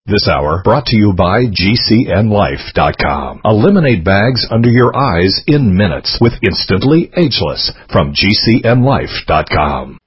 This hour brought to you by GCNLife.com. Eliminate bags under your eyes in minutes with Instantly Ageless from GCNLife.com.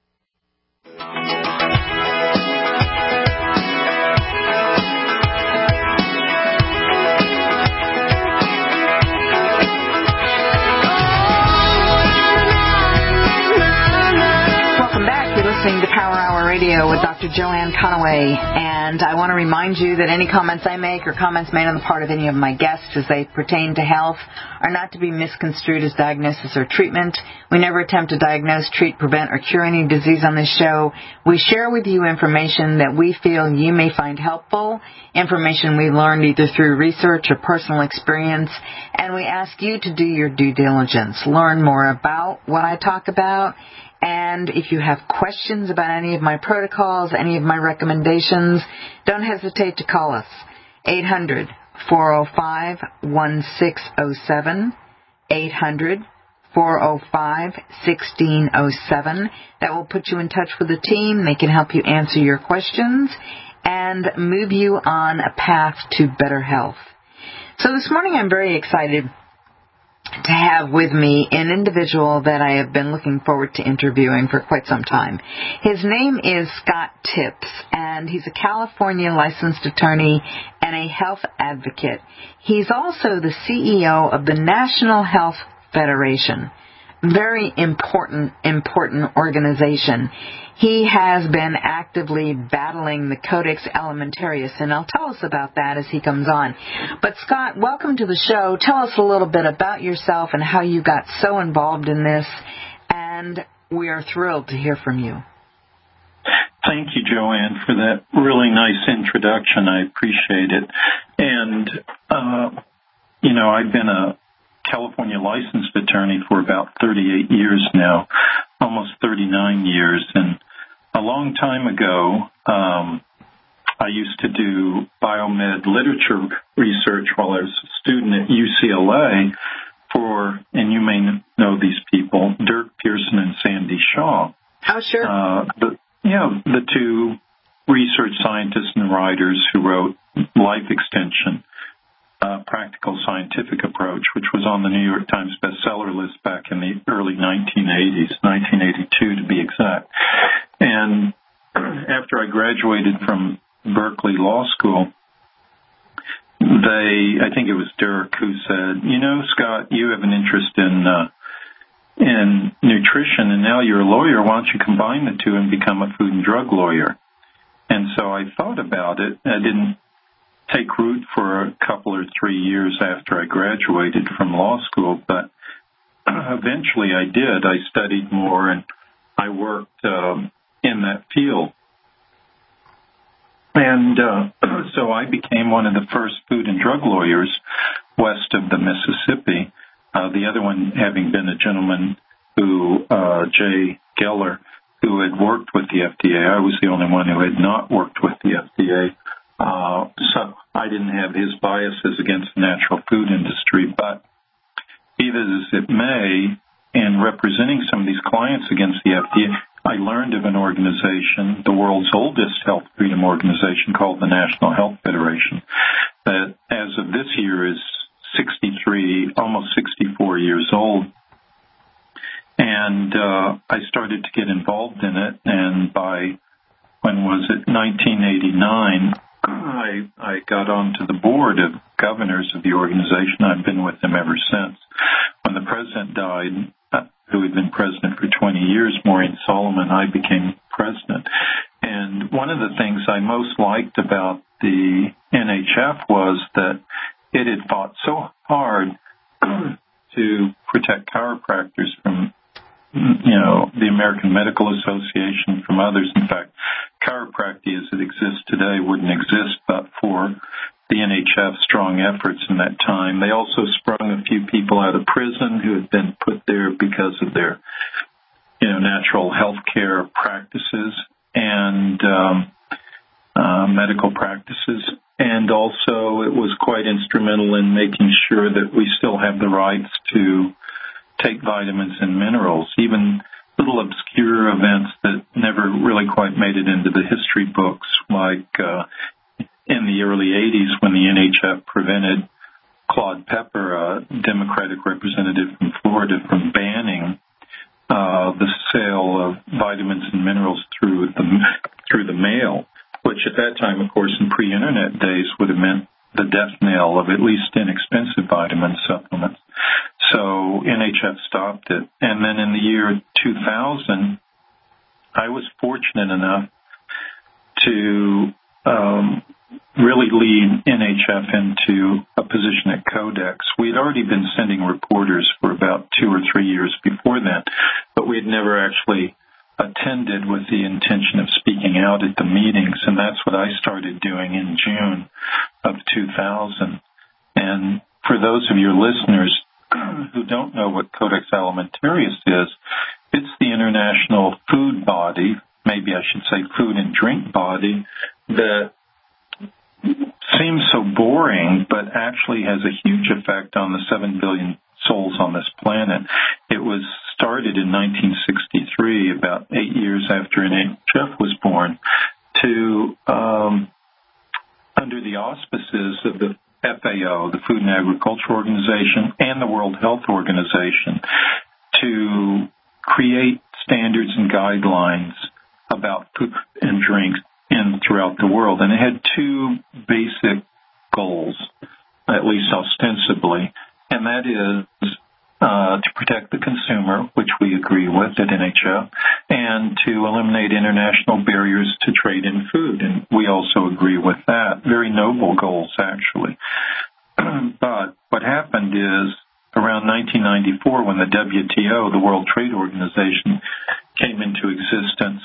Listening to Power Hour Radio with Dr. Joanne Conaway, and I want to remind you that any comments I make or comments made on the part of any of my guests as they pertain to health are not to be misconstrued as diagnosis or treatment. We never attempt to diagnose, treat, prevent, or cure any disease on this show. We share with you information that we feel you may find helpful, information we've learned either through research or personal experience, and we ask you to do your due diligence. Learn more about what I talk about. And if you have questions about any of my protocols, any of my recommendations, don't hesitate to call us. 800-405-1607. 800-405-1607. That will put you in touch with the team. They can help you answer your questions and move you on a path to better health. So this morning I'm very excited to have with me an individual that I have been looking forward to interviewing for quite some time. His name is Scott Tipps, and he's a California licensed attorney and a health advocate. He's also the CEO of the National Health Federation. Very important organization. He has been actively battling the Codex Alimentarius, and I'll tell us about that as he comes on. But Scott, welcome to the show. Tell us a little bit about yourself and how you got so involved in this, and we are thrilled to hear from you. Thank you, Joanne, for that really nice introduction. I appreciate it. And, I've been a California licensed attorney for about 38 years now, almost 39 years. And a long time ago, I used to do biomed literature research while I was a student at UCLA and you may know these people, Dirk Pearson and Sandy Shaw. Oh, sure. The two research scientists and writers who wrote Life Extension, Practical Scientific Approach, which was on the New York Times bestseller list back in the early 1980s, 1982 to be exact. And after I graduated from Berkeley Law School, I think it was Dirk who said, Scott, you have an interest in nutrition, and now you're a lawyer. Why don't you combine the two and become a food and drug lawyer? And so I thought about it. I didn't take root for a couple or 3 years after I graduated from law school, but eventually I did. I studied more and I worked in that field. And so I became one of the first food and drug lawyers west of the Mississippi, the other one having been a gentleman Jay Geller, who had worked with the FDA. I was the only one who had not worked with the FDA. So I didn't have his biases against the natural food industry, but be that as it may, in representing some of these clients against the FDA, I learned of an organization, the world's oldest health freedom organization called the National Health Federation, that as of this year is 63, almost 64 years old. And I started to get involved in it, and by, 1989, I got onto the board of governors of the organization. I've been with them ever since. When the president died, who had been president for 20 years, Maureen Solomon, I became president. And one of the things I most liked about the NHF was that it had fought so hard to protect chiropractors from the American Medical Association, from others. In fact, chiropractic as it exists today wouldn't exist but for the NHF's strong efforts in that time. They also sprung a few people out of prison who had been put there because of their, natural health care practices and medical practices. And also it was quite instrumental in making sure that we still have the rights to take vitamins and minerals, even little obscure events that never really quite made it into the history books, like in the early 80s when the NHF prevented Claude Pepper, a Democratic representative from Florida, from banning the sale of vitamins and minerals through the mail, which at that time, of course, in pre-internet days would have meant the death knell of at least inexpensive vitamin supplements. So NHF stopped it. And then in the year 2000, I was fortunate enough to really lead NHF into a position at Codex. We had already been sending reporters for about 2 or 3 years before then, but we had never actually attended with the intention of speaking out at the meetings, and that's what I started doing in June of 2000. And for those of your listeners who don't know what Codex Alimentarius is, it's the international food body, maybe I should say food and drink body, that seems so boring, but actually has a huge effect on the 7 billion souls on this planet. It was started in 1963, about 8 years after NHF was born, to under the auspices of the FAO, the Food and Agriculture Organization, and the World Health Organization, to create standards and guidelines about food and drink throughout the world. And it had 2 basic goals, at least ostensibly, and that is to protect the consumer, which we agree with at NHF, and to eliminate international barriers to trade in food. And we also agree with that. Very noble goals, actually. But what happened is, around 1994, when the WTO, the World Trade Organization, came into existence,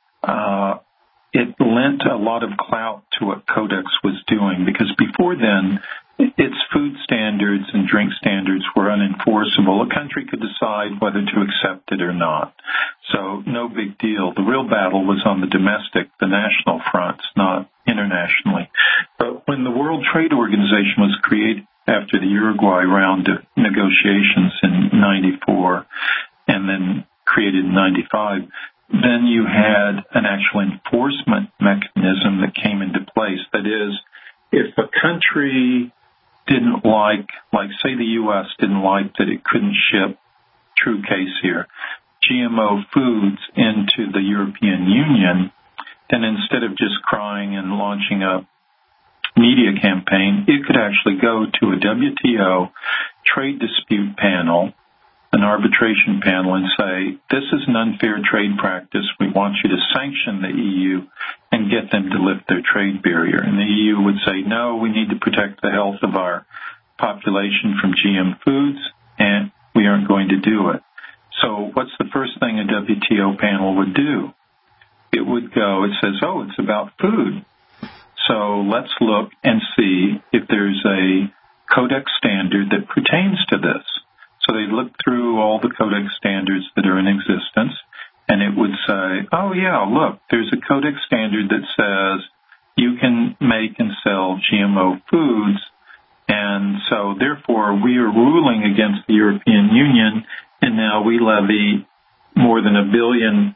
it lent a lot of clout to what Codex was doing, because before then, its food standards and drink standards were unenforceable. A country could decide whether to accept it or not. So no big deal. The real battle was on the domestic, the national fronts, not internationally. But when the World Trade Organization was created after the Uruguay round of negotiations in 94 and then created in 95, then you had an actual enforcement mechanism that came into place. That is, if a country didn't like say the U.S. didn't like that it couldn't ship, true case here, GMO foods into the European Union, then instead of just crying and launching a media campaign, it could actually go to a WTO trade dispute panel, an arbitration panel, and say, this is an unfair trade practice. We want you to sanction the EU and get them to lift their trade barrier. And the EU would say, no, we need to protect the health of our population from GM foods, and we aren't going to do it. So what's the first thing a WTO panel would do? It would go, it says, oh, it's about food. So let's look and see if there's a Codex standard that pertains to this. So they look through all the Codex standards that are in existence, and it would say, oh, yeah, look, there's a Codex standard that says you can make and sell GMO foods, and so therefore we are ruling against the European Union, and now we levy more than €1 billion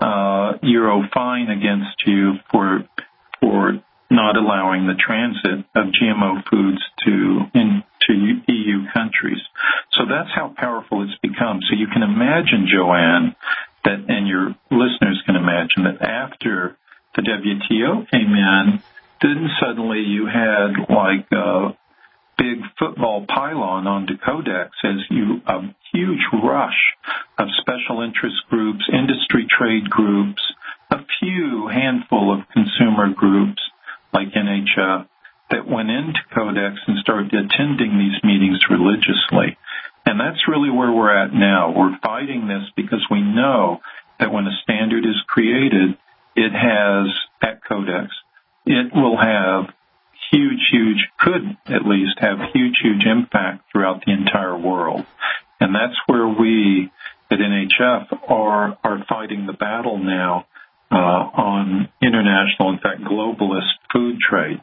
euro fine against you for not allowing the transit of GMO foods to EU countries. So that's how powerful it's become. So you can imagine, Joanne, that, and your listeners can imagine, that after the WTO came in, then suddenly you had like a big football pylon onto Codex as a huge rush of special interest groups, industry trade groups, a handful of consumer groups like NHF that went into Codex and started attending these meetings religiously. And that's really where we're at now. We're fighting this because we know that when a standard is created, it has, at Codex, it will have could at least have huge impact throughout the entire world. And that's where we at NHF are fighting the battle now on international, in fact, globalist food trade.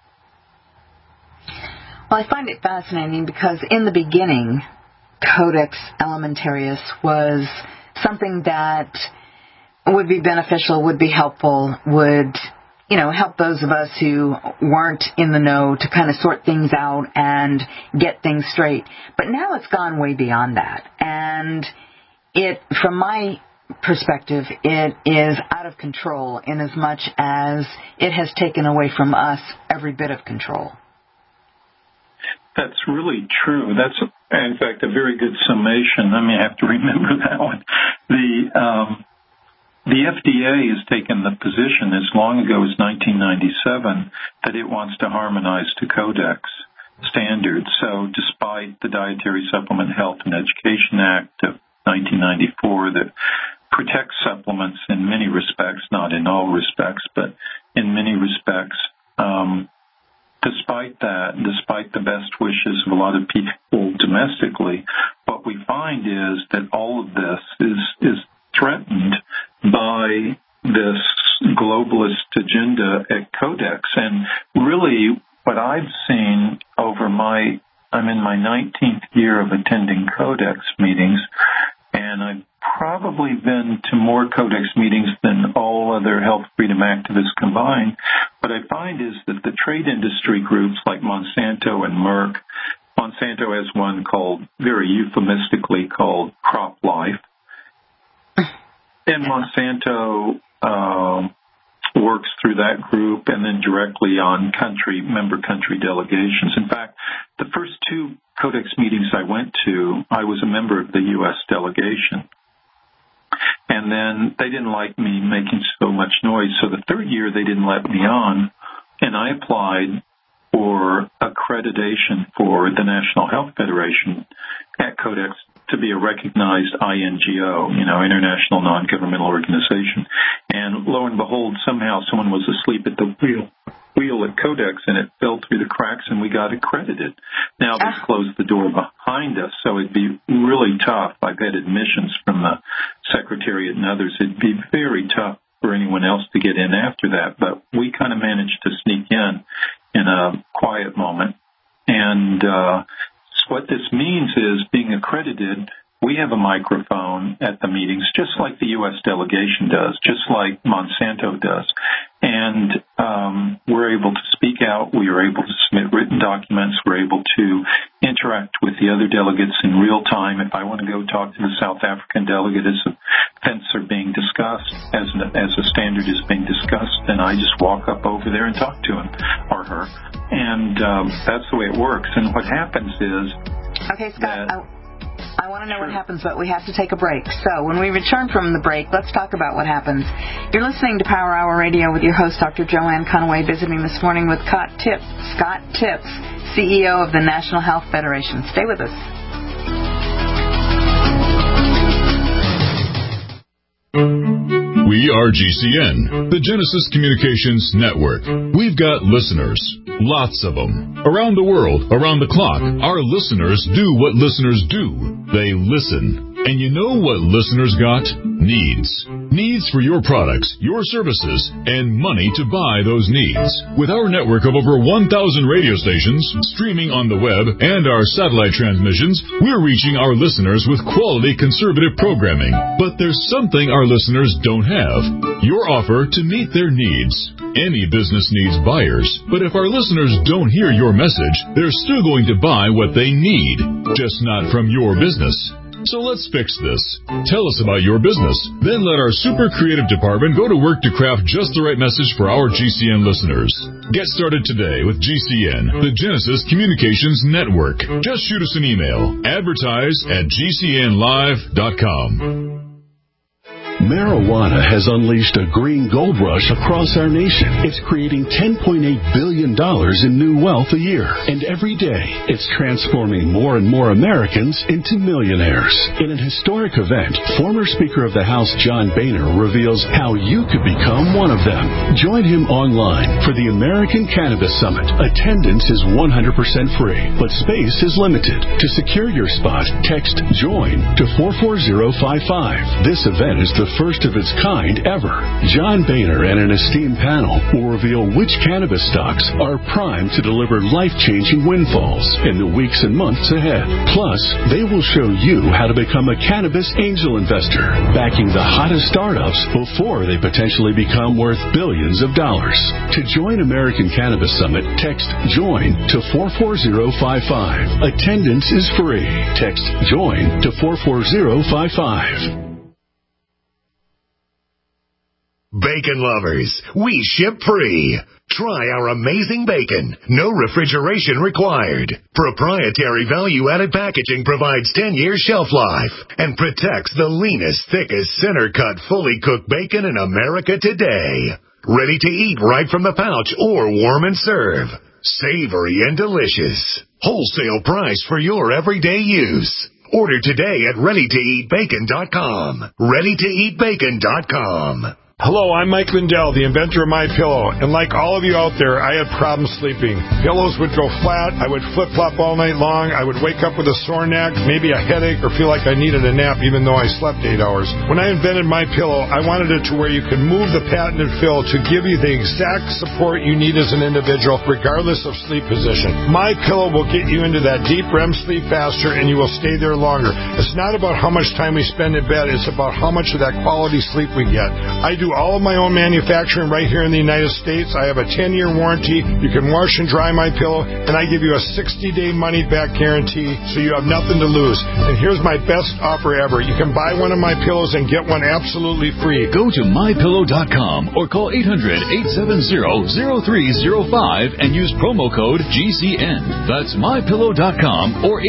Well, I find it fascinating because in the beginning, Codex Alimentarius was something that would be beneficial, would be helpful, would help those of us who weren't in the know to kind of sort things out and get things straight. But now it's gone way beyond that. And from my perspective, it is out of control in as much as it has taken away from us every bit of control. That's really true. That's, in fact, a very good summation. I may have to remember that one. The FDA has taken the position as long ago as 1997 that it wants to harmonize to Codex standards. So despite the Dietary Supplement Health and Education Act of 1994 that protects supplements in many respects, not in all respects, but in many respects, despite that, despite the best wishes of a lot of people domestically, what we find is that all of this is threatened by this globalist agenda at Codex. And really what I've seen I'm in my 19th year of attending Codex meetings, and I've probably been to more Codex meetings than all other health freedom activists combined. What I find is that the trade industry groups like Monsanto and Merck, Monsanto has one very euphemistically called Crop Life, and Monsanto works through that group and then directly on member country delegations. In fact, the first two Codex meetings I went to, I was a member of the U.S. delegation. And then they didn't like me making so much noise. So the third year they didn't let me on, and I applied for accreditation for the National Health Federation at Codex to be a recognized INGO, International Non-Governmental Organization. And lo and behold, somehow someone was asleep at the wheel at Codex, and it fell through the cracks, and we got accredited. Now they've closed the door behind us, so it'd be really tough. I've had admissions from the Secretariat and others. It'd be very tough for anyone else to get in after that, but we kind of managed to sneak in a quiet moment. And what this means is, being accredited, we have a microphone at the meetings, just like the U.S. delegation does, just like Monsanto does. And we're able to speak out. We are able to submit written documents. We're able to interact with the other delegates in real time. If I want to go talk to the South African delegate as events are being discussed, as a standard is being discussed, then I just walk up over there and talk to him or her. And that's the way it works. And what happens is... Okay, Scott, I want to know what happens, but we have to take a break. So when we return from the break, let's talk about what happens. You're listening to Power Hour Radio with your host, Dr. Joanne Conaway, visiting this morning with Scott Tipps, CEO of the National Health Federation. Stay with us. We are GCN, the Genesis Communications Network. We've got listeners, lots of them, around the world, around the clock. Our listeners do what listeners do. They listen. And you know what listeners got? Needs. Needs for your products, your services, and money to buy those needs. With our network of over 1,000 radio stations, streaming on the web, and our satellite transmissions, we're reaching our listeners with quality conservative programming. But there's something our listeners don't have: your offer to meet their needs. Any business needs buyers, but if our listeners don't hear your message, they're still going to buy what they need, just not from your business. So let's fix this. Tell us about your business. Then let our super creative department go to work to craft just the right message for our GCN listeners. Get started today with GCN, the Genesis Communications Network. Just shoot us an email. Advertise@GCNlive.com. Marijuana has unleashed a green gold rush across our nation. It's creating $10.8 billion in new wealth a year. And every day, it's transforming more and more Americans into millionaires. In an historic event, former Speaker of the House John Boehner reveals how you could become one of them. Join him online for the American Cannabis Summit. Attendance is 100% free, but space is limited. To secure your spot, text JOIN to 44055. This event is the first of its kind ever. John Boehner and an esteemed panel will reveal which cannabis stocks are primed to deliver life-changing windfalls in the weeks and months ahead. Plus, they will show you how to become a cannabis angel investor, backing the hottest startups before they potentially become worth billions of dollars. To join American Cannabis Summit, text JOIN to 44055. Attendance is free. Text JOIN to 44055. Bacon lovers, we ship free. Try our amazing bacon. No refrigeration required. Proprietary value-added packaging provides 10-year shelf life and protects the leanest, thickest, center-cut, fully cooked bacon in America today. Ready to eat right from the pouch or warm and serve. Savory and delicious. Wholesale price for your everyday use. Order today at ReadyToEatBacon.com. ReadyToEatBacon.com. Hello, I'm Mike Lindell, the inventor of MyPillow, and like all of you out there, I had problems sleeping. Pillows would go flat, I would flip-flop all night long, I would wake up with a sore neck, maybe a headache, or feel like I needed a nap even though I slept 8 hours. When I invented MyPillow, I wanted it to where you could move the patented fill to give you the exact support you need as an individual, regardless of sleep position. MyPillow will get you into that deep REM sleep faster, and you will stay there longer. It's not about how much time we spend in bed, it's about how much of that quality sleep we get. I do all of my own manufacturing right here in the United States. I have a 10-year warranty. You can wash and dry my pillow, and I give you a 60-day money-back guarantee, so you have nothing to lose. And here's my best offer ever. You can buy one of my pillows and get one absolutely free. Go to MyPillow.com or call 800-870-0305 and use promo code GCN. That's MyPillow.com or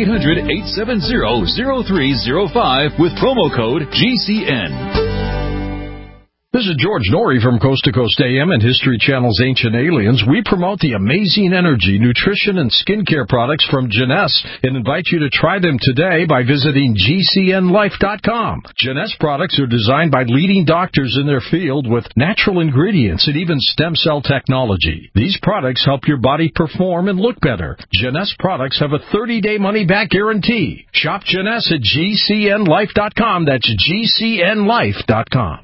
800-870-0305 with promo code GCN. This is George Norrie from Coast to Coast AM and History Channel's Ancient Aliens. We promote the amazing energy, nutrition, and skincare products from Jeunesse and invite you to try them today by visiting GCNLife.com. Jeunesse products are designed by leading doctors in their field with natural ingredients and even stem cell technology. These products help your body perform and look better. Jeunesse products have a 30-day money-back guarantee. Shop Jeunesse at GCNLife.com. That's GCNLife.com.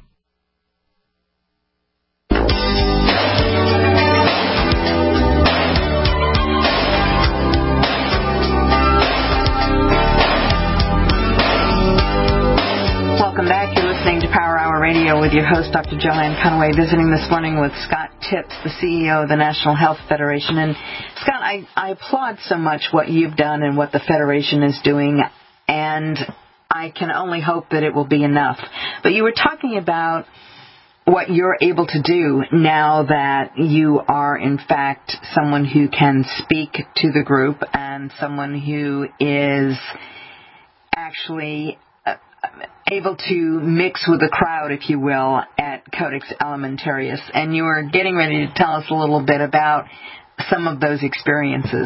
Welcome back. You're listening to Power Hour Radio with your host, Dr. Joanne Conaway, visiting this morning with Scott Tipps, the CEO of the National Health Federation. And, Scott, I applaud so much what you've done and what the Federation is doing, and I can only hope that it will be enough. But you were talking about what you're able to do now that you are, in fact, someone who can speak to the group and someone who is actually able to mix with the crowd, if you will, at Codex Alimentarius. And you were getting ready to tell us a little bit about some of those experiences.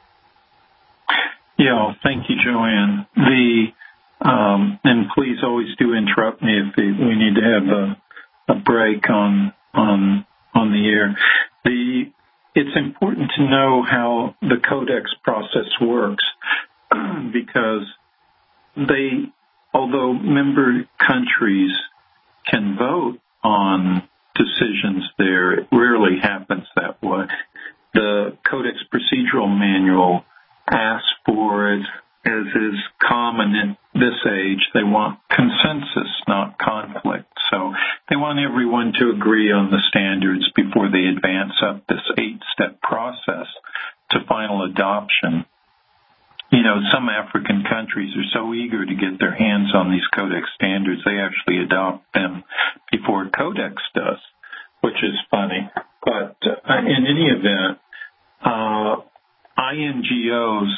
Yeah, thank you, Joanne. And please always do interrupt me if we need to have a break on the air. It's important to know how the Codex process works because although member countries can vote on decisions there, it rarely happens that way. The Codex Procedural Manual asks for, as is common in this age, they want consensus, not conflict. So they want everyone to agree on the standards before they advance up this 8-step process to final adoption. You know, some African countries are so eager to get their hands on these Codex standards, they actually adopt them before Codex does, which is funny. But in any event, INGOs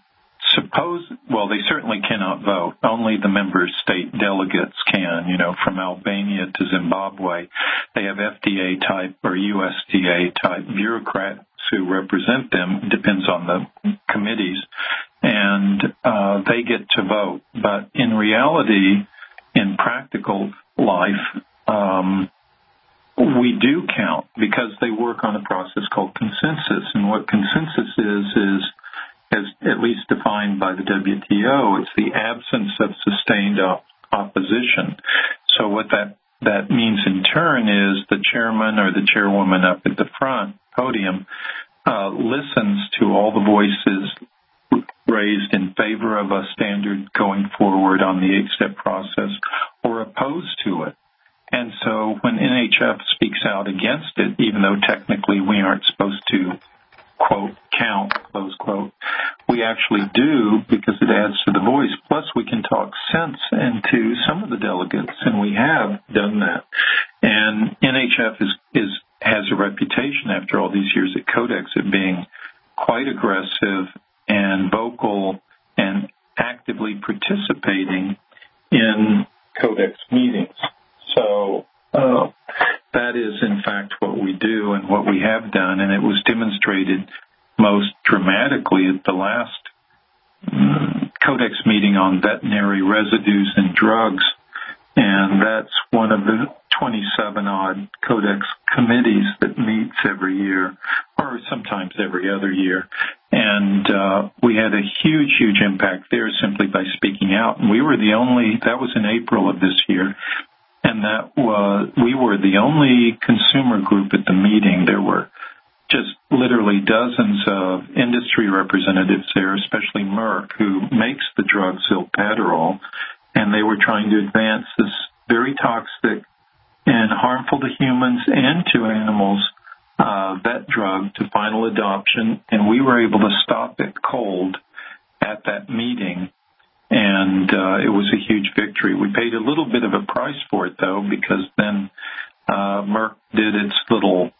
they certainly cannot vote. Only the member state delegates can, from Albania to Zimbabwe. They have FDA-type or USDA-type bureaucrats who represent them. It depends on the committees. And they get to vote. But in reality, in practical life, we do count because they work on a process called consensus. And what consensus is at least defined by the WTO, it's the absence of sustained opposition. So what that that means in turn is the chairman or the chairwoman up at the front podium listens to all the voices raised in favor of a standard going forward on the 8-step process or opposed to it. And so when NHF speaks out against it, even though technically we aren't supposed to, quote, count, close quote, we actually do because it adds to the voice. Plus, we can talk sense into some of the delegates, and we have done that. And NHF has a reputation after all these years at Codex of being quite aggressive and vocal and actively participating in Codex meetings. So that is, in fact, what we do and what we have done, and it was demonstrated most dramatically at the last Codex meeting on veterinary residues and drugs, and that's one of the 27-odd Codex committees that meets every year, or sometimes every other year. And we had a huge, huge impact there simply by speaking out. And we were the only, that was in April of this year, and we were the only consumer group at the meeting. There were just literally dozens of industry representatives there, especially Merck, who makes the drug Zilpadrol, and they were trying to advance this very toxic and harmful to humans and to animals vet drug to final adoption, and we were able to stop it cold at that meeting, and it was a huge victory. We paid a little bit of a price for it, though, because then Merck did its little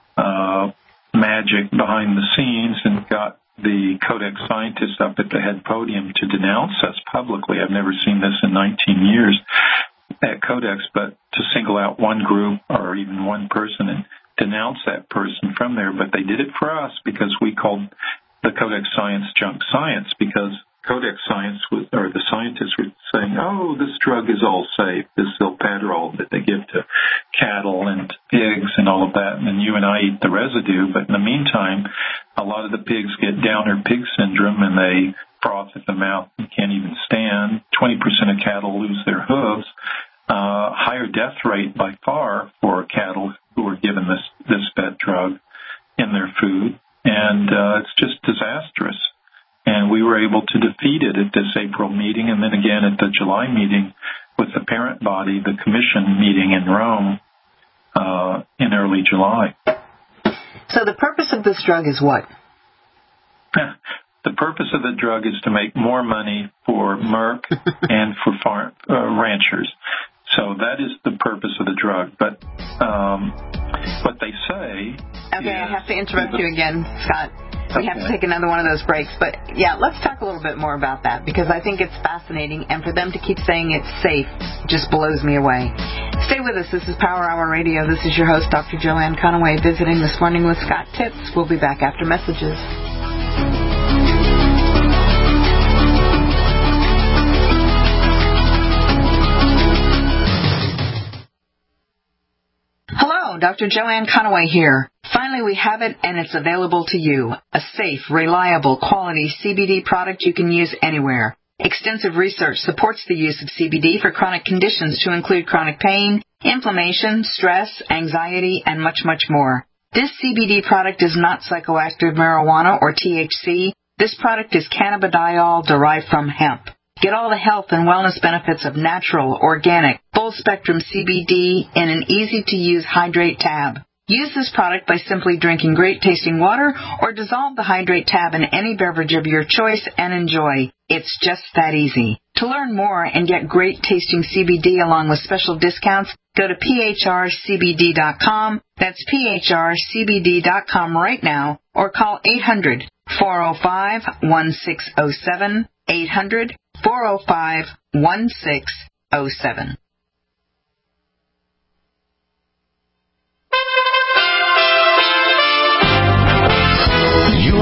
magic behind the scenes and got the Codex scientists up at the head podium to denounce us publicly. I've never seen this in 19 years at Codex, but to single out one group or even one person and denounce that person from there. But they did it for us because we called the Codex science junk science, because Codex science was, or the scientists were saying, oh, this drug is all safe, this Zilpadrol that they give to cattle and pigs and all of that, and then you and I eat the residue. But in the meantime, a lot of the pigs get Downer pig syndrome and they froth at the mouth and can't even stand. 20% of cattle lose their hooves. Higher death rate by far for cattle who are given this vet drug in their food. And it's just disastrous. And we were able to defeat it at this April meeting, and then again at the July meeting with the parent body, the commission meeting in Rome in early July. So the purpose of this drug is what? The purpose of the drug is to make more money for Merck and for ranchers. So that is the purpose of the drug. But what they say... Okay, I have to interrupt you again, Scott. We have to take another one of those breaks. But, yeah, let's talk a little bit more about that, because I think it's fascinating, and for them to keep saying it's safe just blows me away. Stay with us. This is Power Hour Radio. This is your host, Dr. Joanne Conaway, visiting this morning with Scott Tips. We'll be back after messages. Hello, Dr. Joanne Conaway here. Finally, we have it, and it's available to you. A safe, reliable, quality CBD product you can use anywhere. Extensive research supports the use of CBD for chronic conditions to include chronic pain, inflammation, stress, anxiety, and much, much more. This CBD product is not psychoactive marijuana or THC. This product is cannabidiol derived from hemp. Get all the health and wellness benefits of natural, organic, full-spectrum CBD in an easy-to-use hydrate tab. Use this product by simply drinking great-tasting water or dissolve the hydrate tab in any beverage of your choice and enjoy. It's just that easy. To learn more and get great-tasting CBD along with special discounts, go to phrcbd.com. That's phrcbd.com right now, or call 800-405-1607, 800-405-1607.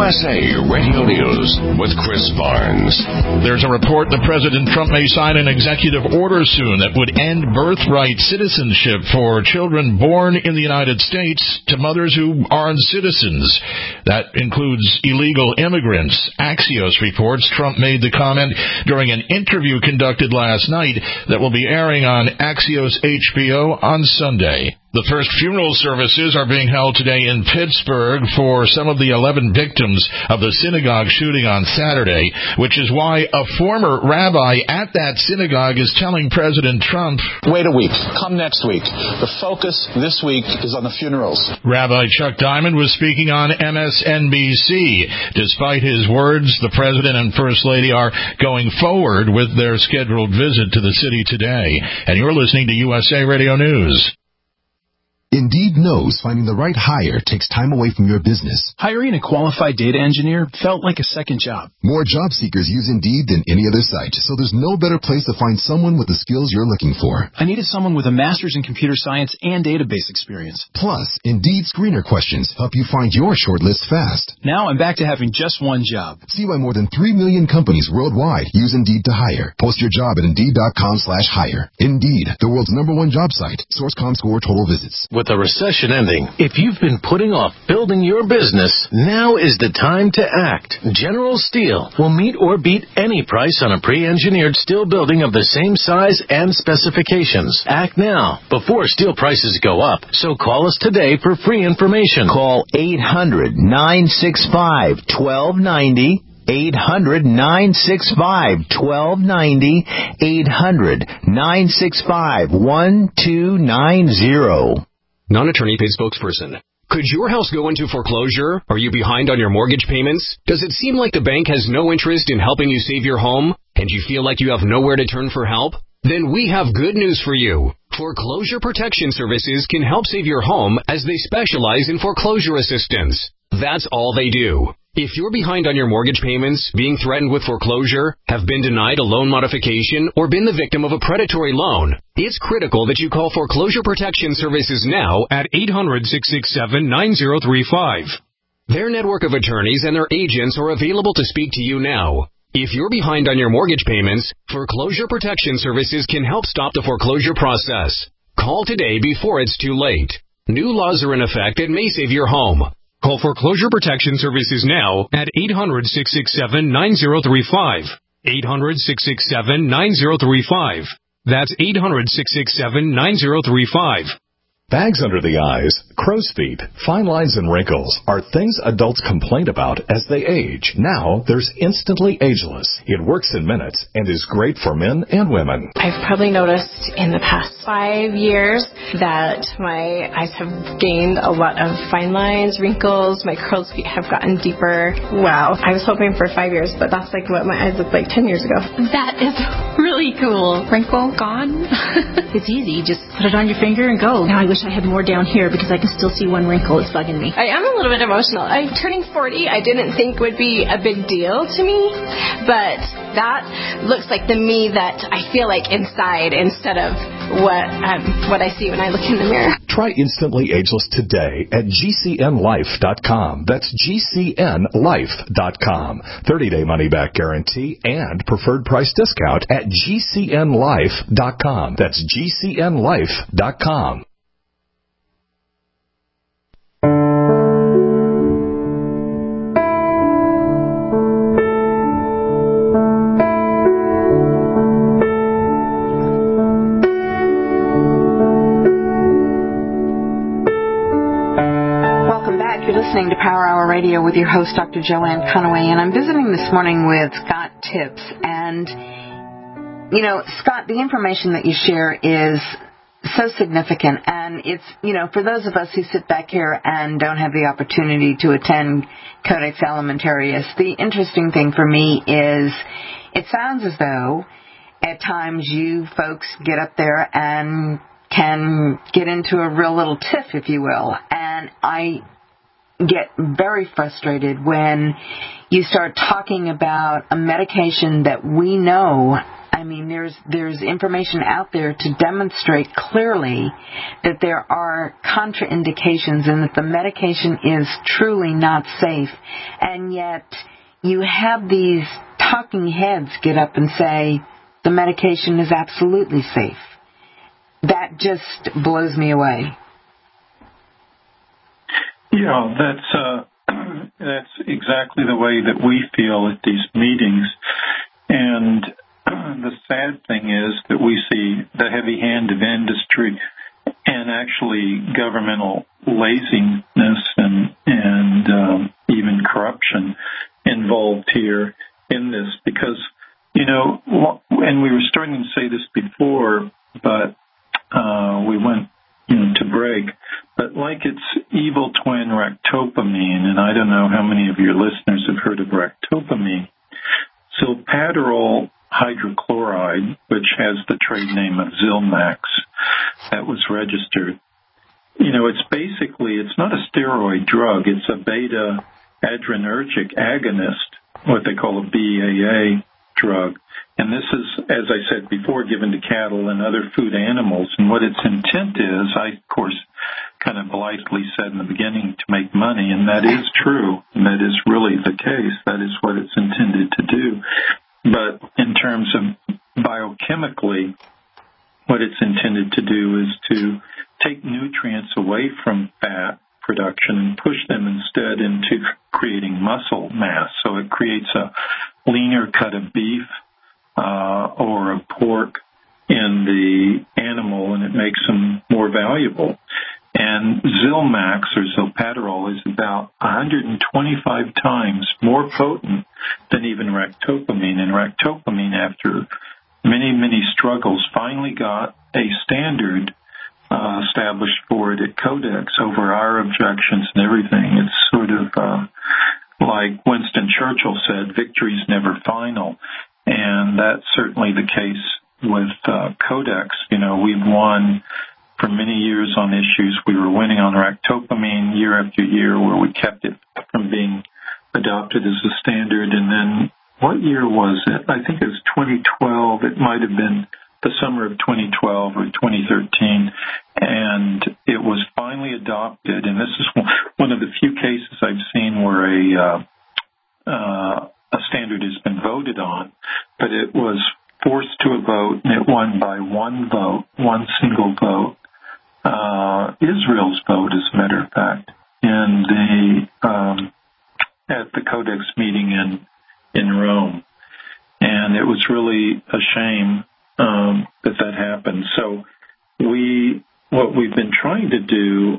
USA Radio News with Chris Barnes. There's a report that President Trump may sign an executive order soon that would end birthright citizenship for children born in the United States to mothers who aren't citizens. That includes illegal immigrants. Axios reports Trump made the comment during an interview conducted last night that will be airing on Axios HBO on Sunday. The first funeral services are being held today in Pittsburgh for some of the 11 victims of the synagogue shooting on Saturday, which is why a former rabbi at that synagogue is telling President Trump, "Wait a week. Come next week. The focus this week is on the funerals." Rabbi Chuck Diamond was speaking on MSNBC. Despite his words, the President and First Lady are going forward with their scheduled visit to the city today. And you're listening to USA Radio News. Indeed knows finding the right hire takes time away from your business. Hiring a qualified data engineer felt like a second job. More job seekers use Indeed than any other site, so there's no better place to find someone with the skills you're looking for. I needed someone with a master's in computer science and database experience. Plus, Indeed screener questions help you find your shortlist fast. Now I'm back to having just one job. See why more than 3 million companies worldwide use Indeed to hire. Post your job at Indeed.com/hire. Indeed, the world's #1 job site. Source Comscore total visits. With the recession ending, if you've been putting off building your business, now is the time to act. General Steel will meet or beat any price on a pre-engineered steel building of the same size and specifications. Act now before steel prices go up. So call us today for free information. Call 800-965-1290. 800-965-1290. 800-965-1290. Non-attorney paid spokesperson. Could your house go into foreclosure? Are you behind on your mortgage payments? Does it seem like the bank has no interest in helping you save your home? And you feel like you have nowhere to turn for help? Then we have good news for you. Foreclosure Protection Services can help save your home as they specialize in foreclosure assistance. That's all they do. If you're behind on your mortgage payments, being threatened with foreclosure, have been denied a loan modification, or been the victim of a predatory loan, it's critical that you call Foreclosure Protection Services now at 800-667-9035. Their network of attorneys and their agents are available to speak to you now. If you're behind on your mortgage payments, Foreclosure Protection Services can help stop the foreclosure process. Call today before it's too late. New laws are in effect that may save your home. Call Foreclosure Protection Services now at 800-667-9035. 800-667-9035. That's 800-667-9035. Bags under the eyes, crow's feet, fine lines, and wrinkles are things adults complain about as they age. Now, there's Instantly Ageless. It works in minutes and is great for men and women. I've probably noticed in the past 5 years that my eyes have gained a lot of fine lines, wrinkles, my crow's feet have gotten deeper. Wow. I was hoping for 5 years, but that's like what my eyes looked like 10 years ago. That is really cool. Wrinkle gone. It's easy. Just put it on your finger and go. Now I wish I had more down here because I can still see one wrinkle. It's bugging me. I am a little bit emotional. I'm turning 40. I didn't think would be a big deal to me, but that looks like the me that I feel like inside instead of what I see when I look in the mirror. Try Instantly Ageless today at GCNLife.com. That's GCNLife.com. 30-day money-back guarantee and preferred price discount at GCNLife.com. That's GCNLife.com. Listening to Power Hour Radio with your host, Dr. Joanne Conaway, and I'm visiting this morning with Scott Tips. And, you know, Scott, the information that you share is so significant, and it's, you know, for those of us who sit back here and don't have the opportunity to attend Codex Alimentarius, the interesting thing for me is it sounds as though at times you folks get up there and can get into a real little tiff, if you will, and I get very frustrated when you start talking about a medication that we know, I mean, there's information out there to demonstrate clearly that there are contraindications and that the medication is truly not safe. And yet you have these talking heads get up and say the medication is absolutely safe. That just blows me away. Yeah, that's exactly the way that we feel at these meetings. And the sad thing is that we see the heavy hand of industry and actually governmental laziness and even corruption involved here in this because, and we were starting to say this before, but we went to break, but like its evil twin ractopamine, and I don't know how many of your listeners have heard of ractopamine, Zilpadrol hydrochloride, which has the trade name of Zilmax, that was registered. It's not a steroid drug. It's a beta adrenergic agonist, what they call a BAA drug. And this is, as I said before, given to cattle and other food animals. And what its intent is, I, of course, kind of blithely said in the beginning, to make money. And that is true. And that is really the case. That is what it's intended to do. But in terms of biochemically, what it's intended to do is to take nutrients away from fat production and push them instead into creating muscle mass. So it creates a leaner cut of beef or a pork in the animal, and it makes them more valuable. And Zilmax, or Zilpadrol, is about 125 times more potent than even ractopamine. And ractopamine, after many, many struggles, finally got a standard established for it at Codex over our objections and everything. It's sort of like Winston Churchill said, victory's never final. And that's certainly the case with Codex. We've won for many years on issues. We were winning on ractopamine year after year, where we kept it from being adopted as a standard. And then what year was it? I think it was 2012. It might have been the summer of 2012 or 2013. And it was finally adopted. And this is one of the few cases I've seen where a standard has been voted on, but it was forced to a vote, and it won by one vote, one single vote. Israel's vote, as a matter of fact, at the Codex meeting in Rome. And it was really a shame that happened. So what we've been trying to do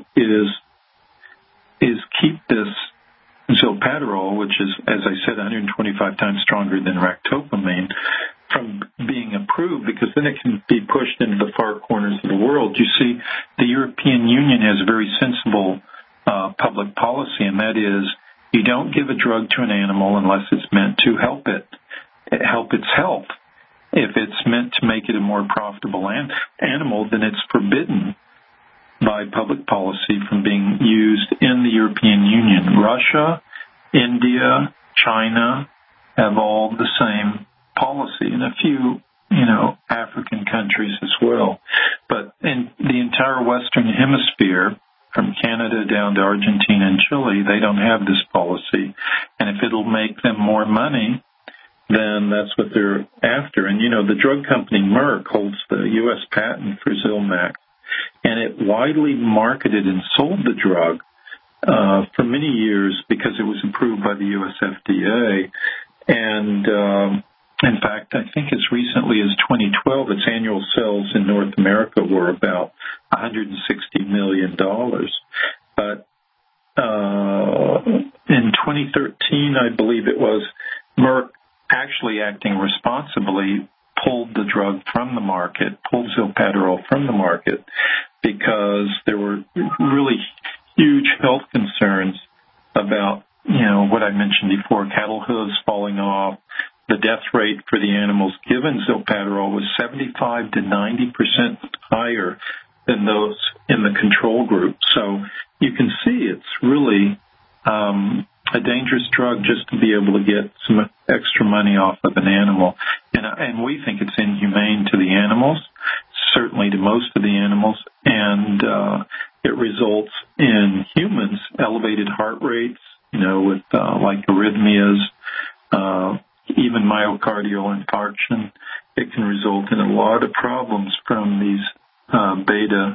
is keep this Zilpadrol, which is, as I said, 125 times stronger than ractopamine, from being approved, because then it can be pushed into the far corners of the world. You see, the European Union has a very sensible public policy, and that is you don't give a drug to an animal unless it's meant to help its health. If it's meant to make it a more profitable animal, then it's forbidden by public policy from being used in the European Union. Russia, India, China have all the same policy, and a few, African countries as well. But in the entire Western Hemisphere, from Canada down to Argentina and Chile, they don't have this policy. And if it'll make them more money, then that's what they're after. And, the drug company Merck holds the U.S. patent for Zilmax, and it widely marketed and sold the drug for many years because it was approved by the U.S. FDA. And in fact, I think as recently as 2012, its annual sales in North America were about $160 million. But in 2013, I believe it was, Merck, actually acting responsibly, pulled the drug from the market, pulled Zilpadrol from the market, because there were really huge health concerns about, what I mentioned before, cattle hooves falling off. The death rate for the animals given Zilpadrol was 75 to 90% higher than those in the control group. So you can see it's really a dangerous drug just to be able to get some extra money off of an animal. And we think it's inhumane to the animals, certainly to most of the animals, and it results in humans elevated heart rates, with like arrhythmias, even myocardial infarction. It can result in a lot of problems from these beta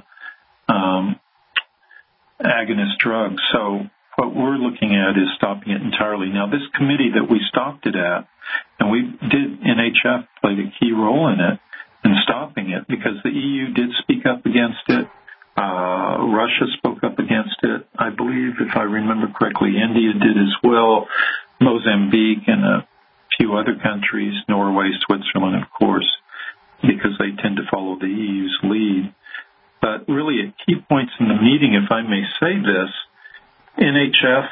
agonist drugs. So what we're looking at is stopping it entirely. Now, this committee that we stopped it at, and NHF played a key role in it, in stopping it, because the EU did speak up against it. Russia spoke up against it. I believe, if I remember correctly, India did as well, Mozambique and a few other countries, Norway, Switzerland, of course, because they tend to follow the EU's lead. But really at key points in the meeting, if I may say this, NHF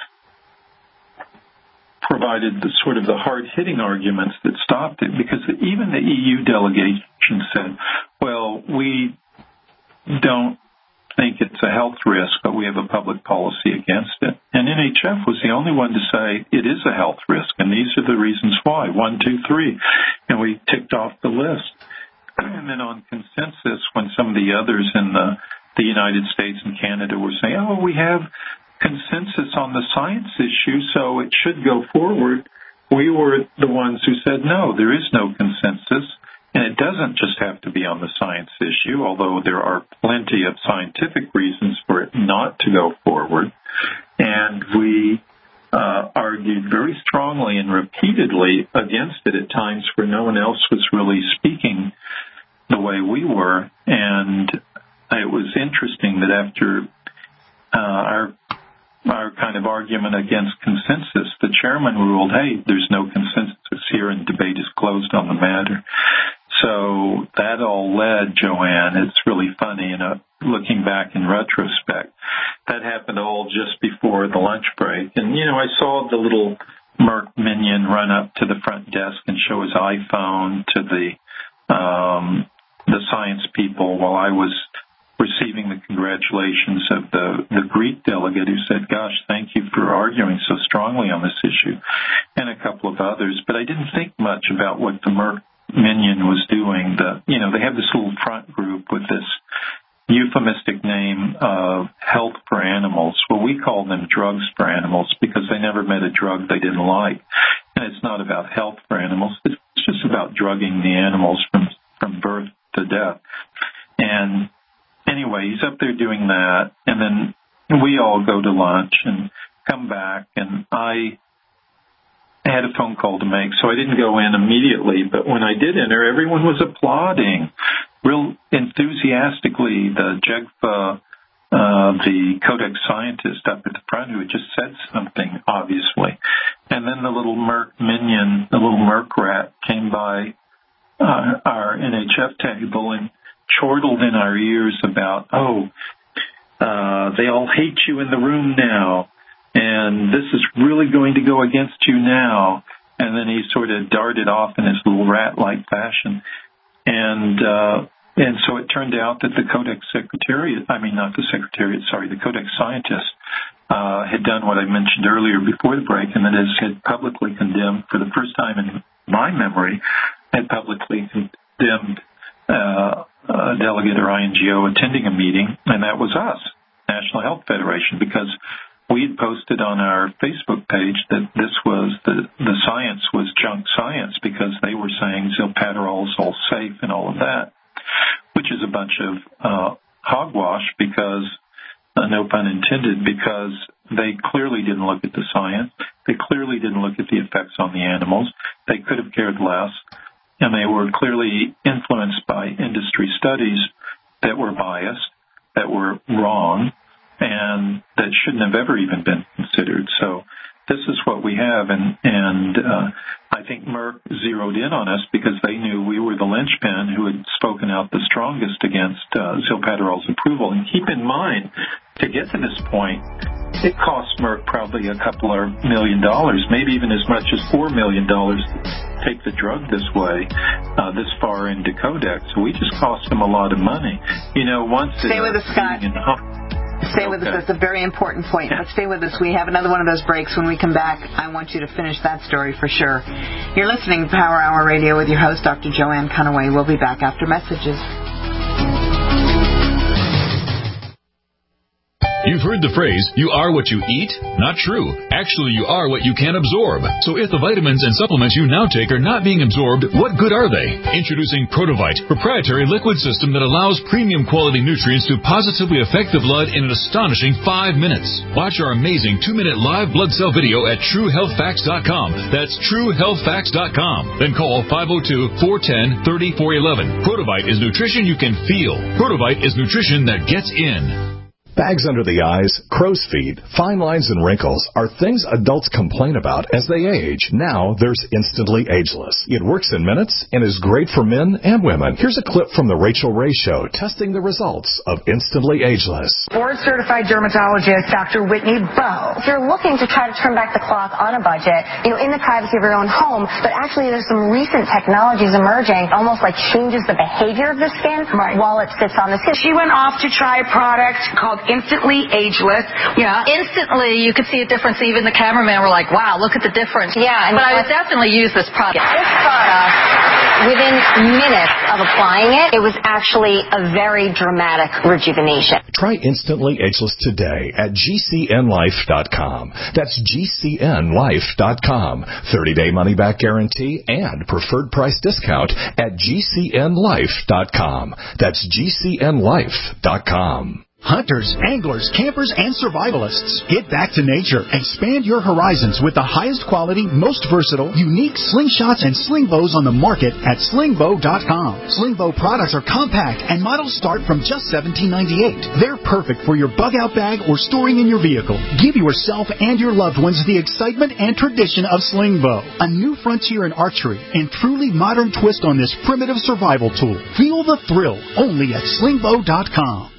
provided the sort of the hard-hitting arguments that stopped it, because even the EU delegation said, well, we don't think it's a health risk, but we have a public policy against it. And NHF was the only one to say it is a health risk, and these are the reasons why, 1, 2, 3. And we ticked off the list. And then on consensus, when some of the others in the United States and Canada were saying, oh, we have consensus on the science issue, so it should go forward, we were the ones who said, no, there is no consensus, and it doesn't just have to be on the science issue, although there are plenty of scientific reasons for it not to go forward. And we argued very strongly and repeatedly against it at times where no one else was really speaking the way we were. And it was interesting that after our kind of argument against consensus, the chairman ruled, hey, there's no consensus here and debate is closed on the matter. So that all led, Joanne, it's really funny, looking back in retrospect, that happened all just before the lunch break. And, I saw the little Merck minion run up to the front desk and show his iPhone to the science people while I was receiving the congratulations of the Greek delegate who said, gosh, thank you for arguing so strongly on this issue, and a couple of others. But I didn't think much about what the Merck minion was doing. They have this little front group with this euphemistic name of health for animals. Well, we call them drugs for animals because they never met a drug they didn't like. And it's not about health for animals. It's just about drugging the animals from birth to death. And anyway, he's up there doing that, and then we all go to lunch and come back, and I had a phone call to make, so I didn't go in immediately, but when I did enter, everyone was applauding real enthusiastically. The JEGFA, the Codex scientist up at the front who had just said something, obviously. And then the little Merck minion, the little Merck rat, came by our NHF table and chortled in our ears about, they all hate you in the room now, and this is really going to go against you now. And then he sort of darted off in his little rat-like fashion. And so it turned out that the Codex Secretariat, the Codex scientist had done what I mentioned earlier before the break, and that is had publicly condemned, for the first time in my memory, had publicly condemned a delegate or INGO attending a meeting, and that was us, National Health Federation, because we had posted on our Facebook page that this was the science was junk science, because they were saying Zilpaterol is all safe and all of that, which is a bunch of hogwash, because, no pun intended, because they clearly didn't look at the science. They clearly didn't look at the effects on the animals. They could have cared less. And they were clearly influenced by industry studies that were biased, that were wrong, and that shouldn't have ever even been considered. So this is what we have, and I think Merck zeroed in on us because they knew we were the linchpin who had spoken out the strongest against Zilpaterol's approval. And keep in mind, to get to this point, it cost Merck probably a couple of $1 million, maybe even as much as $4 million to take the drug this way, this far into Codex. So we just cost them a lot of money. Once Stay with us, Scott. Stay with us. That's a very important point. But stay with us. We have another one of those breaks. When we come back, I want you to finish that story for sure. You're listening to Power Hour Radio with your host, Dr. Joanne Conaway. We'll be back after messages. You've heard the phrase, you are what you eat? Not true. Actually, you are what you can absorb. So if the vitamins and supplements you now take are not being absorbed, what good are they? Introducing Protovite, proprietary liquid system that allows premium quality nutrients to positively affect the blood in an astonishing 5 minutes. Watch our amazing 2-minute live blood cell video at TrueHealthFacts.com. That's TrueHealthFacts.com. Then call 502-410-3411. Protovite is nutrition you can feel. Protovite is nutrition that gets in. Bags under the eyes, crow's feet, fine lines, and wrinkles are things adults complain about as they age. Now there's Instantly Ageless. It works in minutes and is great for men and women. Here's a clip from the Rachel Ray Show testing the results of Instantly Ageless. Board-certified dermatologist Dr. Whitney Bowe. If you're looking to try to turn back the clock on a budget, in the privacy of your own home, but actually there's some recent technologies emerging, almost like changes the behavior of the skin while it sits on the skin. She went off to try a product called Instantly Ageless. Yeah, instantly you could see a difference. Even the cameraman were like, wow, look at the difference. Yeah. But I would definitely use this product. This product, within minutes of applying it, it was actually a very dramatic rejuvenation. Try Instantly Ageless today at GCNlife.com. That's GCNlife.com. 30-day money-back guarantee and preferred price discount at GCNlife.com. That's GCNlife.com. Hunters, anglers, campers, and survivalists. Get back to nature. Expand your horizons with the highest quality, most versatile, unique slingshots and sling bows on the market at slingbow.com. Sling bow products are compact and models start from just $17.98. They're perfect for your bug-out bag or storing in your vehicle. Give yourself and your loved ones the excitement and tradition of sling bow. A new frontier in archery and truly modern twist on this primitive survival tool. Feel the thrill only at slingbow.com.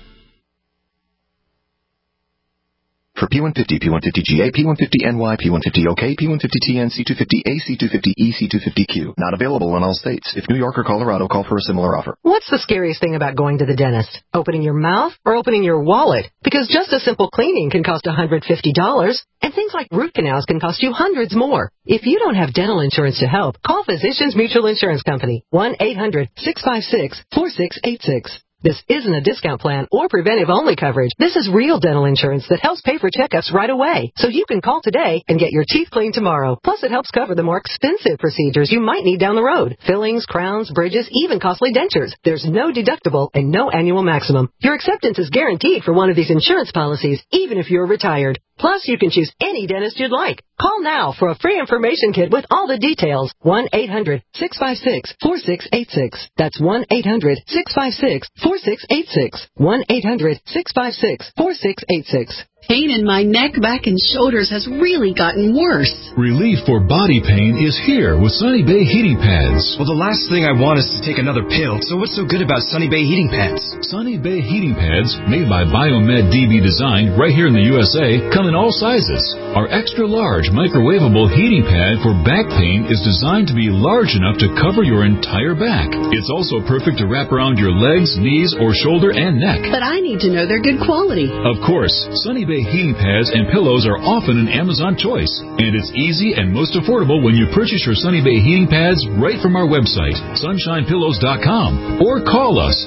For P150, P150GA, P150NY, P150OK, P150TN, C250A, C250E, C250Q. Not available in all states. If New York or Colorado, call for a similar offer. What's the scariest thing about going to the dentist? Opening your mouth or opening your wallet? Because just a simple cleaning can cost $150, and things like root canals can cost you hundreds more. If you don't have dental insurance to help, call Physicians Mutual Insurance Company, 1-800-656-4686. This isn't a discount plan or preventive-only coverage. This is real dental insurance that helps pay for checkups right away. So you can call today and get your teeth cleaned tomorrow. Plus, it helps cover the more expensive procedures you might need down the road. Fillings, crowns, bridges, even costly dentures. There's no deductible and no annual maximum. Your acceptance is guaranteed for one of these insurance policies, even if you're retired. Plus, you can choose any dentist you'd like. Call now for a free information kit with all the details. 1-800-656-4686. That's 1-800-656-4686. 1-800-656-4686. Pain in my neck, back, and shoulders has really gotten worse. Relief for body pain is here with Sunny Bay heating pads. Well, the last thing I want is to take another pill, so what's so good about Sunny Bay heating pads? Sunny Bay heating pads, made by Biomed DB Design right here in the USA, come in all sizes. Our extra-large microwavable heating pad for back pain is designed to be large enough to cover your entire back. It's also perfect to wrap around your legs, knees, or shoulder and neck. But I need to know they're good quality. Of course, Sunny Bay heating pads and pillows are often an Amazon choice, and it's easy and most affordable when you purchase your Sunny Bay heating pads right from our website, sunshinepillows.com, or call us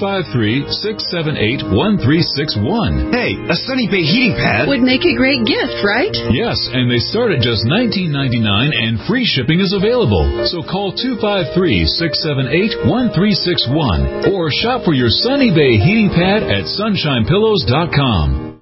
253-678-1361. Hey, a Sunny Bay heating pad would make a great gift, right? Yes, and they start at just $19.99 and free shipping is available. So call 253-678-1361 or shop for your Sunny Bay heating pad at sunshinepillows.com.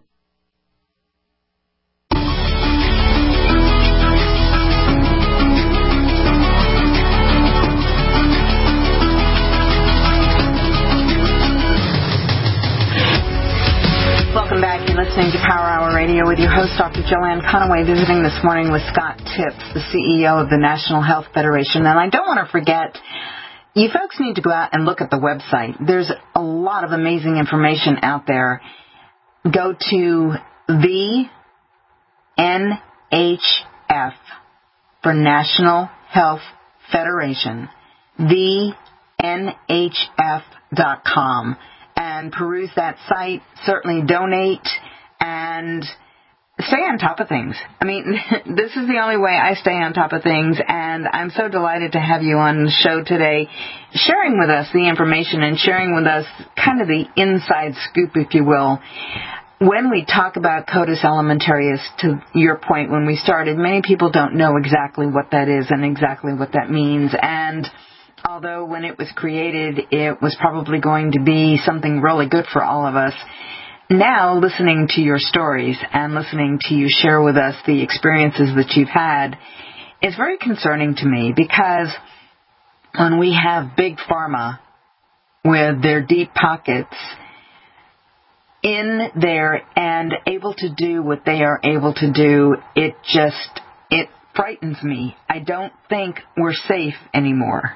Listening to Power Hour Radio with your host, Dr. Joanne Conaway, visiting this morning with Scott Tipps, the CEO of the National Health Federation. And I don't want to forget, you folks need to go out and look at the website. There's a lot of amazing information out there. Go to the NHF for National Health Federation, the NHF.com. And peruse that site, certainly donate, and stay on top of things. I mean, this is the only way I stay on top of things, and I'm so delighted to have you on the show today, sharing with us the information and sharing with us kind of the inside scoop, if you will. When we talk about Codis Alimentarius, to your point, when we started, many people don't know exactly what that is and exactly what that means. And although when it was created, it was probably going to be something really good for all of us, now listening to your stories and listening to you share with us the experiences that you've had is very concerning to me, because when we have big pharma with their deep pockets in there and able to do what they are able to do, it frightens me. I don't think we're safe anymore.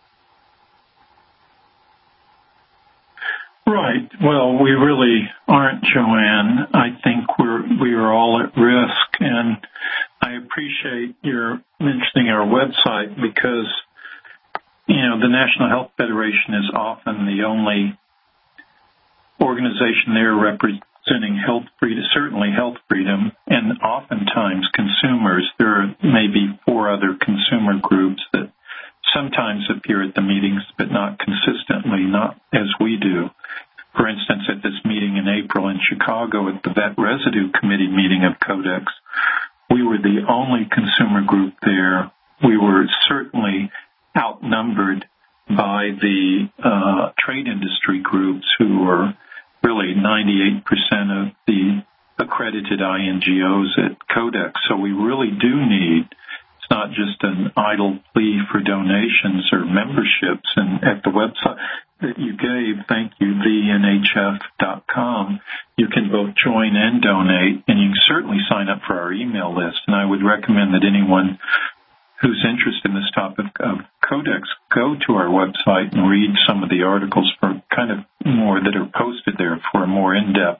Right. Well, we really aren't, Joanne. I think we are all at risk, and I appreciate your mentioning our website, because, the National Health Federation is often the only organization there representing health freedom, certainly health freedom, and oftentimes consumers. There are maybe 4 other consumer groups that sometimes appear at the meetings, but not consistently, not as we do. For instance, at this meeting in April in Chicago at the Vet Residue Committee meeting of Codex, we were the only consumer group there. We were certainly outnumbered by the trade industry groups, who were really 98% of the accredited INGOs at Codex. So we really do need, it's not just an idle plea for donations or memberships. And at the website that you gave, thank you, thenhf.com, you can both join and donate, and you can certainly sign up for our email list. And I would recommend that anyone who's interested in this topic of Codex go to our website and read some of the articles for kind of more that are posted there for a more in-depth,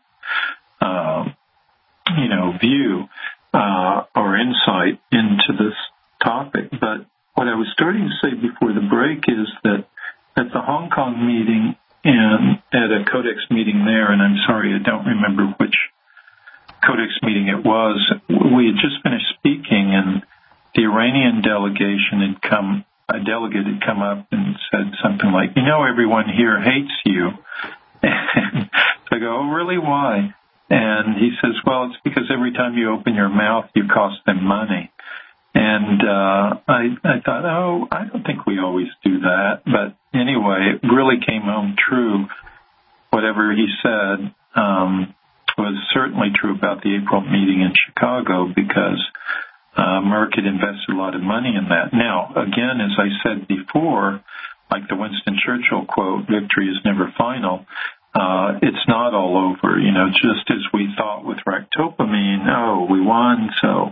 view or insight into this topic. But what I was starting to say before the break is that at the Hong Kong meeting and at a Codex meeting there, and I'm sorry, I don't remember which Codex meeting it was, we had just finished speaking, and the Iranian delegate had come up and said something like, everyone here hates you. And so I go, oh, really? Why? And he says, well, it's because every time you open your mouth, you cost them money. And I thought, oh, I don't think we always do that. But anyway, it really came home true. Whatever he said was certainly true about the April meeting in Chicago, because Merck had invested a lot of money in that. Now, again, as I said before, like the Winston Churchill quote, victory is never final. It's not all over, just as we thought with ractopamine, we won. So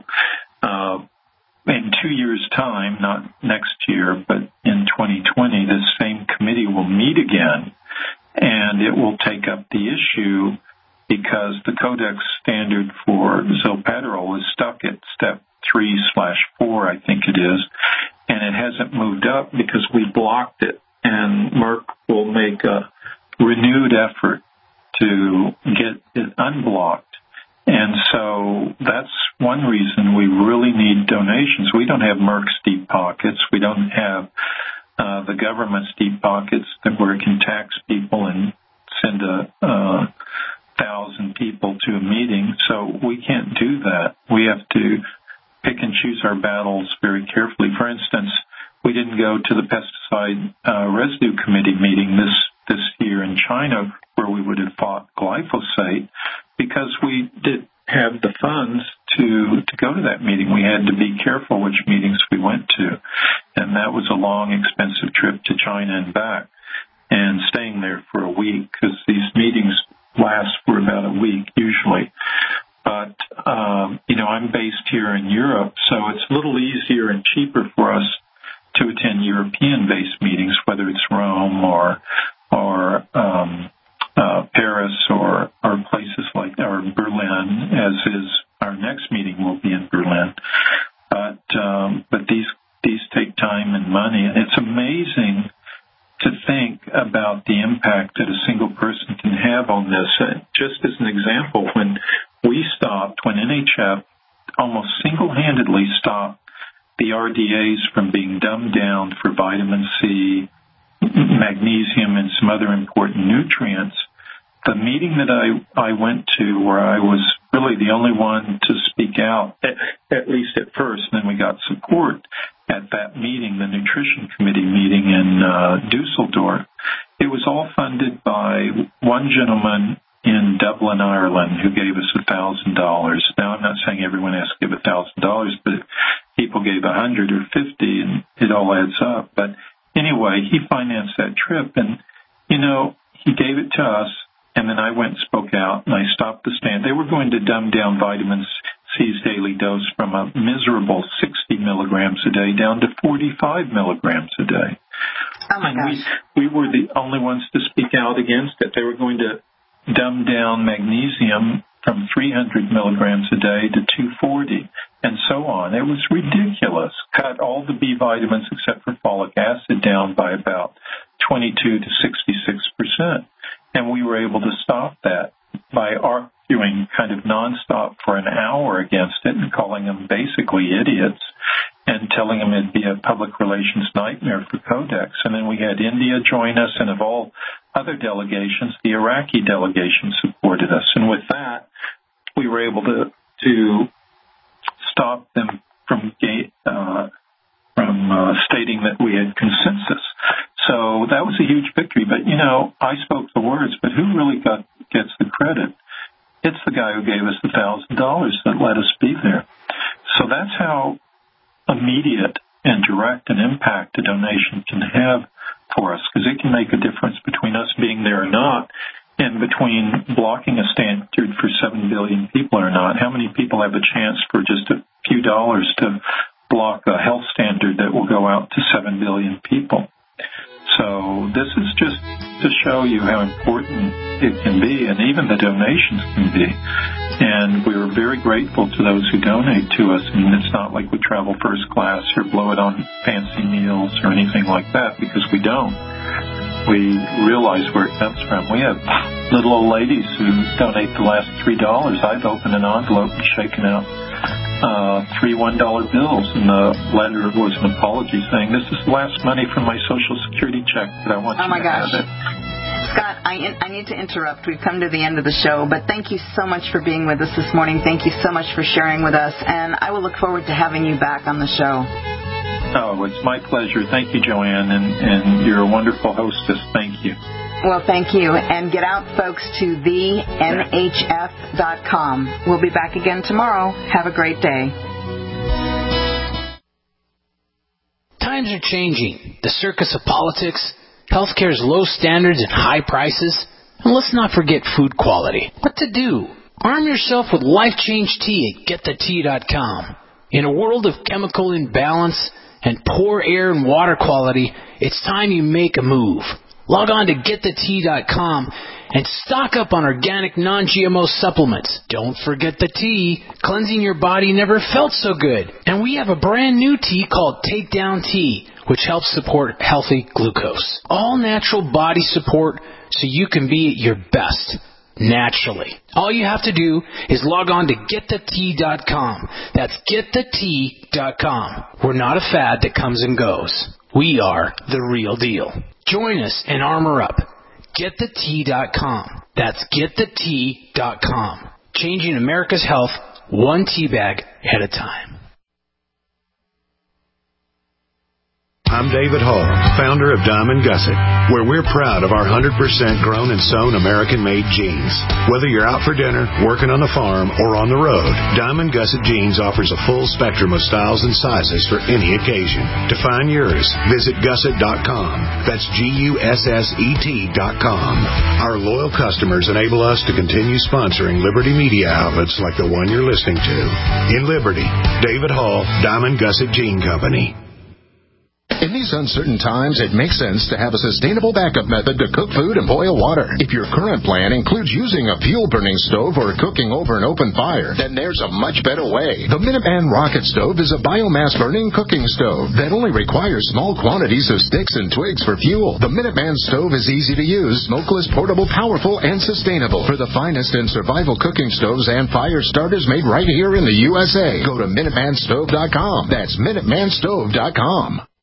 in 2 years' time, not next year, but in 2020, this same committee will meet again, and it will take up the issue, because the Codex standard for Zolpidol is stuck at step 3/4, I think it is, and it hasn't moved up because we blocked it, and Merck will make a renewed effort to get it unblocked. And so that's one reason we really need donations. We don't have Merck's deep pockets. We don't have the government's deep pockets where it can tax people and send 1,000 people to a meeting. So we can't do that. We have to pick and choose our battles very carefully. For instance, we didn't go to the Pesticide Residue Committee meeting this year in China, where we would have fought glyphosate, because we didn't have the funds to go to that meeting. We had to be careful which meetings we went to, and that was a long, expensive trip to China and back, and staying there for a week, because these meetings last for about a week usually. But, I'm based here in Europe, so it's a little easier and cheaper for us to attend European-based meetings, whether it's Rome or Paris or places like, or Berlin, as is our next meeting will be in Berlin. But these take time and money, and it's amazing to think about the impact that a single person can have on this. Just as an example, when we we stopped when NHF almost single-handedly stopped the RDAs from being dumbed down for vitamin C, magnesium, and some other important nutrients. The meeting that I went to, where I was really the only one to speak out, at least at first, and then we got support at that meeting, the Nutrition Committee meeting in Dusseldorf. It was all funded by one gentleman in Dublin, Ireland, who gave us $1,000. Now, I'm not saying everyone has to give $1,000, but people gave $100 or $50, and it all adds up. But anyway, he financed that trip, and, you know, he gave it to us, and then I went and spoke out, and I stopped the stand. They were going to dumb down vitamin C's daily dose from a miserable 60 milligrams a day down to 45 milligrams a day. Oh, my gosh. We were the only ones to speak out against it. They were going to dumb down magnesium from 300 milligrams a day to 240, and so on. It was ridiculous. Cut all the B vitamins except for folic acid down by about 22 to 66%. And we were able to stop that by arguing kind of nonstop for an hour against it and calling them basically idiots and telling them it'd be a public relations nightmare for Codex. And then we had India join us, and of all other delegations, the Iraqi delegation supported us. And with that, we were able to stop them from stating that we had consensus. So that was a huge victory. But, you know, I spoke the words, but who really gets the credit? It's the guy who gave us the $1,000 that let us be there. So that's how immediate and direct an impact a donation can have for us, because it can make a difference between us being there or not, and between blocking a standard for 7 billion people or not. How many people have a chance for just a few dollars to block a health standard that will go out to 7 billion people? So this is just to show you how important it can be, and even the donations can be. And we are very grateful to those who donate to us. I mean, it's not like we travel first class or blow it on fancy meals or anything like that, because we don't. We realize where it comes from. We have little old ladies who donate the last $3. I've opened an envelope and shaken out 3 $1 bills, and the letter was an apology saying, "This is the last money from my Social Security check that I want you to have it." Scott, I need to interrupt. We've come to the end of the show, but thank you so much for being with us this morning. Thank you so much for sharing with us, and I will look forward to having you back on the show. Oh, it's my pleasure. Thank you, Joanne, and you're a wonderful hostess. Thank you. Well, thank you. And get out, folks, to thenhf.com. We'll be back again tomorrow. Have a great day. Times are changing. The circus of politics, healthcare's low standards and high prices, and let's not forget food quality. What to do? Arm yourself with Life Change Tea at GetTheTea.com. In a world of chemical imbalance and poor air and water quality, it's time you make a move. Log on to GetTheTea.com and stock up on organic non-GMO supplements. Don't forget the tea. Cleansing your body never felt so good. And we have a brand new tea called Takedown Tea, which helps support healthy glucose. All natural body support so you can be at your best naturally. All you have to do is log on to GetTheTea.com. That's GetTheTea.com. We're not a fad that comes and goes. We are the real deal. Join us and armor up. GetTheTea.com. That's GetTheTea.com. Changing America's health one tea bag at a time. I'm David Hall, founder of Diamond Gusset, where we're proud of our 100% grown and sewn American-made jeans. Whether you're out for dinner, working on the farm, or on the road, Diamond Gusset Jeans offers a full spectrum of styles and sizes for any occasion. To find yours, visit Gusset.com. That's GUSSET.com. Our loyal customers enable us to continue sponsoring Liberty Media outlets like the one you're listening to. In Liberty, David Hall, Diamond Gusset Jean Company. In these uncertain times, it makes sense to have a sustainable backup method to cook food and boil water. If your current plan includes using a fuel-burning stove or cooking over an open fire, then there's a much better way. The Minuteman Rocket Stove is a biomass-burning cooking stove that only requires small quantities of sticks and twigs for fuel. The Minuteman stove is easy to use, smokeless, portable, powerful, and sustainable. For the finest in survival cooking stoves and fire starters made right here in the USA, go to MinutemanStove.com. That's MinutemanStove.com.